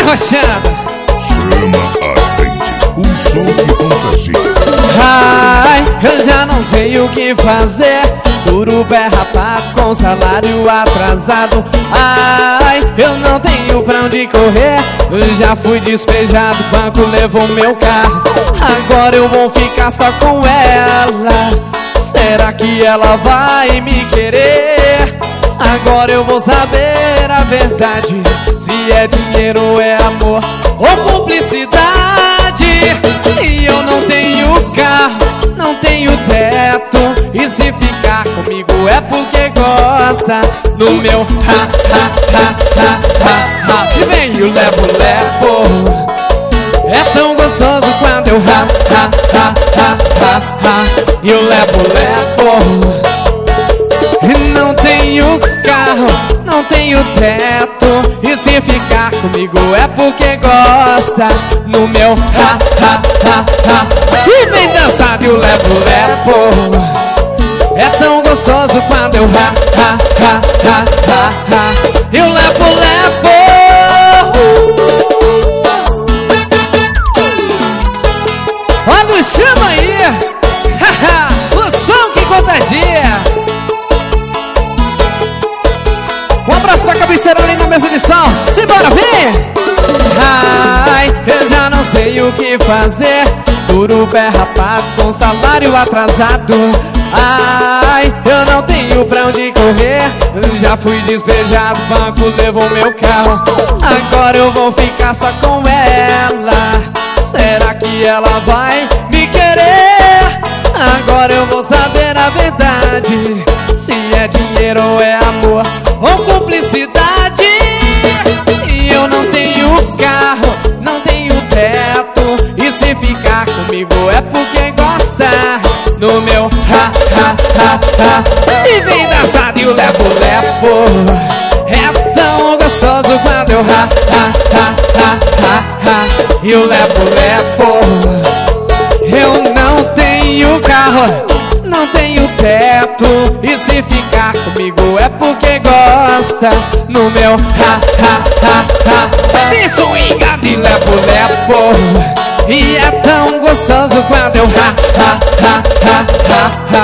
arrochando. Chama Ardente, um som que contagia. Ai, eu já não sei o que fazer. Duro pé rapado com salário atrasado. Ai, eu não tenho pra onde correr. Eu já fui despejado, o banco levou meu carro. Agora eu vou ficar só com ela. Será que ela vai me querer? Agora eu vou saber a verdade, se é dinheiro ou é amor ou cumplicidade. E eu não tenho carro, não tenho teto, e se ficar comigo é porque gosta. No meu e vem o levo, é tão gostoso quando eu e eu levo. E não tenho carro, não tenho teto, e se ficar comigo é porque gosta. No meu e vem dançado e eu levo. É tão gostoso quando eu eu levo. Olha o chama aí, o som que contagia. Um abraço pra cabeceira ali na mesa de som. Simbora, vem! Ai, eu já não sei o que fazer. Duro pé rapado com salário atrasado. Ai, eu não tenho pra onde correr. Eu já fui despejado, o banco levou meu carro. Agora eu vou ficar só com ela. Será que ela vai me querer? Agora eu vou saber a verdade, se é dinheiro ou é amor ou cumplicidade. E eu não tenho carro, não tenho teto, e se ficar comigo é porque gosta. No meu e vem dançado e eu levo. É tão gostoso quando eu e eu levo. Eu não tenho carro, não tenho teto, e se ficar comigo é porque gosta. No meu vem swingado e levo. E é tão gostoso quando eu